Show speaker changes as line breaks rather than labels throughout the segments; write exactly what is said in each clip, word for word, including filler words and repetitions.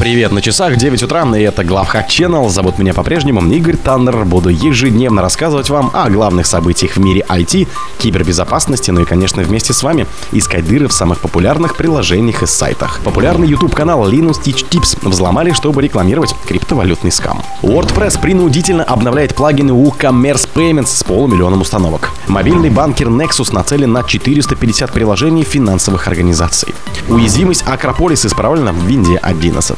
Привет, на часах девять утра, и это Главхак Channel. Зовут меня по-прежнему Игорь Таннер. Буду ежедневно рассказывать вам о главных событиях в мире ай ти, кибербезопасности, ну и, конечно, вместе с вами искать дыры в самых популярных приложениях и сайтах. Популярный YouTube-канал Linus Tech Tips взломали, чтобы рекламировать криптовалютный скам. WordPress принудительно обновляет плагины WooCommerce Payments с полумиллионом установок. Мобильный банкер Nexus нацелен на четыреста пятьдесят приложений финансовых организаций. Уязвимость Acropolis исправлена в Windows одиннадцать.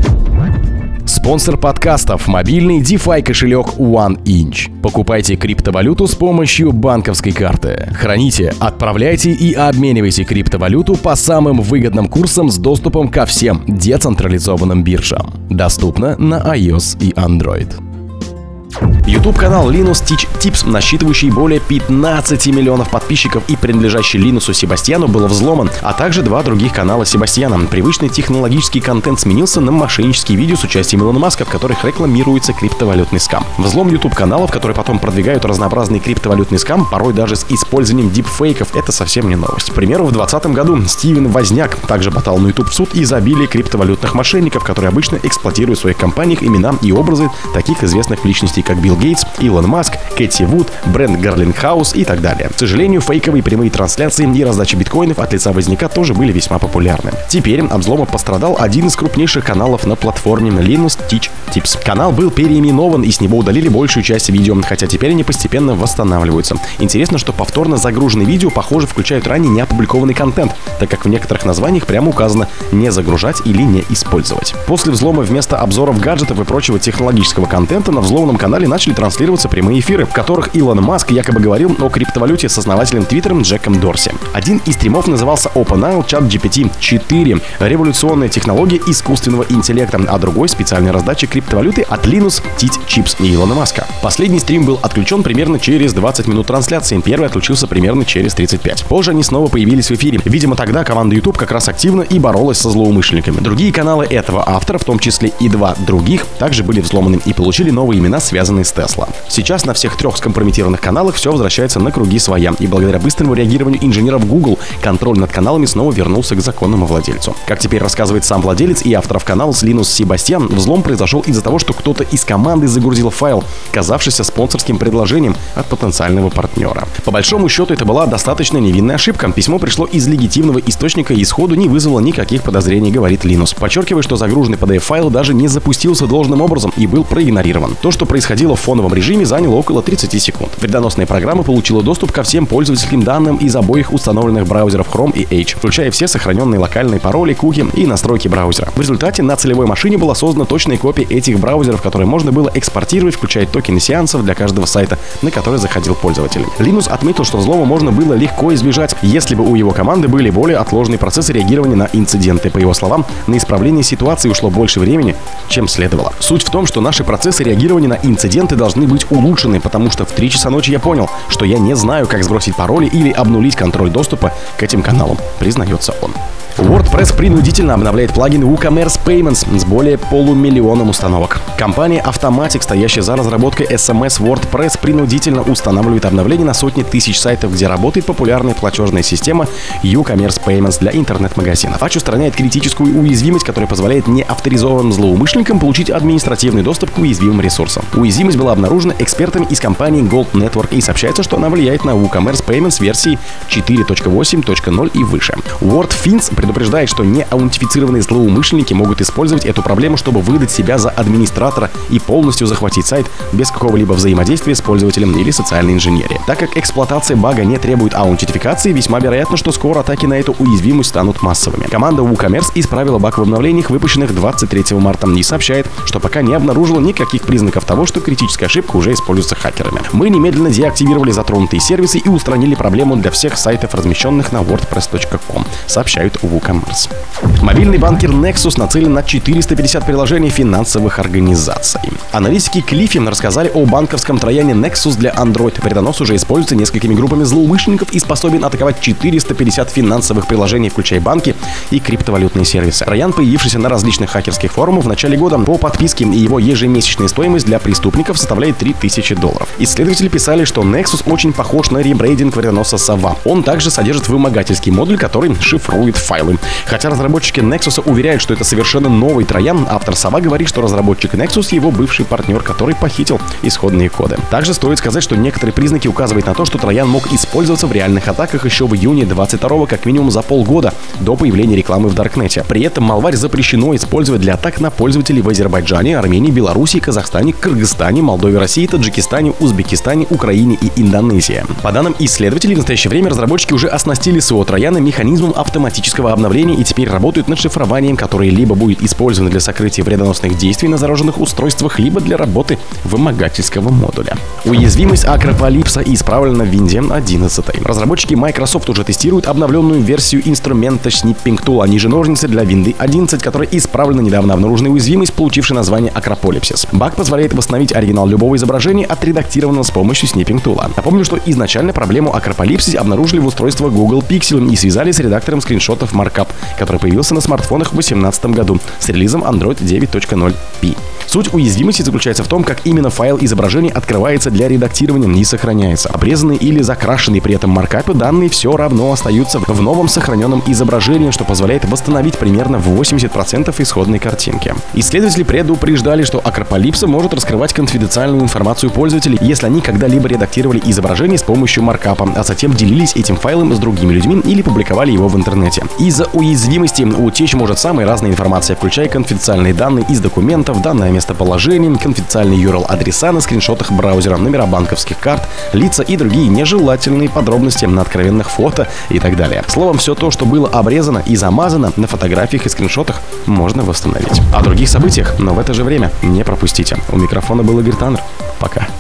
Спонсор подкастов — мобильный DeFi кошелек OneInch. Покупайте криптовалюту с помощью банковской карты. Храните, отправляйте и обменивайте криптовалюту по самым выгодным курсам с доступом ко всем децентрализованным биржам. Доступно на iOS и Android. YouTube-канал Linus Tech Tips, насчитывающий более пятнадцати миллионов подписчиков и принадлежащий Линусу Себастьяну, был взломан, а также два других канала Себастьяна. Привычный технологический контент сменился на мошеннические видео с участием Илона Маска, в которых рекламируется криптовалютный скам. Взлом YouTube-каналов, которые потом продвигают разнообразный криптовалютный скам, порой даже с использованием дипфейков, это совсем не новость. К примеру, в двадцатом году Стивен Возняк также подал на YouTube в суд из-за обилия криптовалютных мошенников, которые обычно эксплуатируют в своих компаниях имена и образы таких известных личностей, как Билл Гейтс, Илон Маск, Кэти Вуд, Брэнд Гарлингхаус и так далее. К сожалению, фейковые прямые трансляции и раздача биткоинов от лица Возняка тоже были весьма популярны. Теперь от взлома пострадал один из крупнейших каналов на платформе Linus Tech Tips. Канал был переименован, и с него удалили большую часть видео, хотя теперь они постепенно восстанавливаются. Интересно, что повторно загруженные видео, похоже, включают ранее не опубликованный контент, так как в некоторых названиях прямо указано «не загружать» или «не использовать». После взлома вместо обзоров гаджетов и прочего технологического контента на взломанном канале начали транслироваться прямые эфиры, в которых Илон Маск якобы говорил о криптовалюте с основателем Твиттера Джеком Дорси. Один из стримов назывался OpenAI ChatGPT четыре — революционная технология искусственного интеллекта, а другой — специальная раздача криптовалюты от Linus Tech Tips и Илона Маска. Последний стрим был отключен примерно через двадцать минут трансляции, первый отключился примерно через тридцать пять. Позже они снова появились в эфире. Видимо, тогда команда YouTube как раз активно и боролась со злоумышленниками. Другие каналы этого автора, в том числе и два других, также были взломаны и получили новые имена, связанные с Tesla. Сейчас на всех трех скомпрометированных каналах все возвращается на круги своя, и благодаря быстрому реагированию инженеров Google контроль над каналами снова вернулся к законному владельцу. Как теперь рассказывает сам владелец и авторов канала Linus Себастьян, взлом произошел из-за того, что кто-то из команды загрузил файл, казавшийся спонсорским предложением от потенциального партнера. По большому счету, это была достаточно невинная ошибка. Письмо пришло из легитимного источника и сходу не вызвало никаких подозрений, говорит Linus, подчеркивая, что загруженный пи ди эф-файл даже не запустился должным образом и был проигнорирован. То, что происходило в фоновом режиме, заняло около тридцати секунд. Вредоносная программа получила доступ ко всем пользовательским данным из обоих установленных браузеров Chrome и Edge, включая все сохраненные локальные пароли, куки и настройки браузера. В результате на целевой машине была создана точная копия этих браузеров, которые можно было экспортировать, включая токены сеансов для каждого сайта, на который заходил пользователь. Linus отметил, что взлома можно было легко избежать, если бы у его команды были более отложенные процессы реагирования на инциденты. По его словам, на исправление ситуации ушло больше времени, чем следовало. Суть в том, что наши процессы реагирования на инциденты должны быть улучшены, потому что в три часа ночи я понял, что я не знаю, как сбросить пароли или обнулить контроль доступа к этим каналам, признается он. WordPress принудительно обновляет плагин WooCommerce Payments с более полумиллионом установок. Компания Automatic, стоящая за разработкой эс эм эс WordPress, принудительно устанавливает обновления на сотни тысяч сайтов, где работает популярная платежная система WooCommerce Payments для интернет-магазинов. Патч устраняет критическую уязвимость, которая позволяет неавторизованным злоумышленникам получить административный доступ к уязвимым ресурсам. Уязвимость была обнаружена экспертами из компании Gold Network, и сообщается, что она влияет на WooCommerce Payments версии четыре точка восемь точка ноль и выше. WordFins предупреждает, что неаутентифицированные злоумышленники могут использовать эту проблему, чтобы выдать себя за администратора и полностью захватить сайт без какого-либо взаимодействия с пользователем или социальной инженерии. Так как эксплуатация бага не требует аутентификации, весьма вероятно, что скоро атаки на эту уязвимость станут массовыми. Команда WooCommerce исправила баг в обновлениях, выпущенных двадцать третьего марта, и сообщает, что пока не обнаружила никаких признаков того, что критическая ошибка уже используется хакерами. Мы немедленно деактивировали затронутые сервисы и устранили проблему для всех сайтов, размещенных на wordpress точка ком, сообщают WooCommerce. Мобильный банкер Nexus нацелен на четыреста пятьдесят приложений финансовых организаций. Аналитики Клиффи рассказали о банковском трояне Nexus для Android. Вредонос уже используется несколькими группами злоумышленников и способен атаковать четыреста пятьдесят финансовых приложений, включая банки и криптовалютные сервисы. Троян, появившийся на различных хакерских форумах в начале года, по подписке, и его ежемесячная стоимость для преступников составляет три тысячи долларов. Исследователи писали, что Nexus очень похож на ребрейдинг вредоноса Сова. Он также содержит вымогательский модуль, который шифрует файл. файлы. Хотя разработчики Nexus уверяют, что это совершенно новый троян, автор Сова говорит, что разработчик Nexus его бывший партнер, который похитил исходные коды. Также стоит сказать, что некоторые признаки указывают на то, что троян мог использоваться в реальных атаках еще в июне двадцать второго, как минимум за полгода до появления рекламы в Даркнете. При этом малварь запрещено использовать для атак на пользователей в Азербайджане, Армении, Беларуси, Казахстане, Кыргызстане, Молдове, России, Таджикистане, Узбекистане, Украине и Индонезии. По данным исследователей, в настоящее время разработчики уже оснастили СО трояна механизмом автоматического обновления и теперь работают над шифрованием, которое либо будет использовано для сокрытия вредоносных действий на зараженных устройствах, либо для работы вымогательского модуля. Уязвимость Акропалипса исправлена в Винде одиннадцать. Разработчики Microsoft уже тестируют обновленную версию инструмента Snipping Tool, они же ножницы для Винды одиннадцать, которая исправлена недавно обнаруженной уязвимость, получившей название Акрополипсис. Баг позволяет восстановить оригинал любого изображения, отредактированного с помощью Snipping Tool. Напомню, что изначально проблему Акрополипсис обнаружили в устройстве Google Pixel и связали с редактором скриншотов Markup, который появился на смартфонах в две тысячи восемнадцатом году с релизом Android девять точка ноль пи. Суть уязвимости заключается в том, как именно файл изображения открывается для редактирования и сохраняется. Обрезанные или закрашенные при этом маркапе данные все равно остаются в новом сохраненном изображении, что позволяет восстановить примерно восемьдесят процентов исходной картинки. Исследователи предупреждали, что Акрополипса может раскрывать конфиденциальную информацию пользователей, если они когда-либо редактировали изображение с помощью маркапа, а затем делились этим файлом с другими людьми или публиковали его в интернете. Из-за уязвимости утечь может самая разная информация, включая конфиденциальные данные из документов, данные о местоположении, конфиденциальные ю ар эл-адреса на скриншотах браузера, номера банковских карт, лица и другие нежелательные подробности на откровенных фото и так далее. Словом, все то, что было обрезано и замазано на фотографиях и скриншотах, можно восстановить. О других событиях, но в это же время не пропустите. У микрофона был Игорь Таннер. Пока.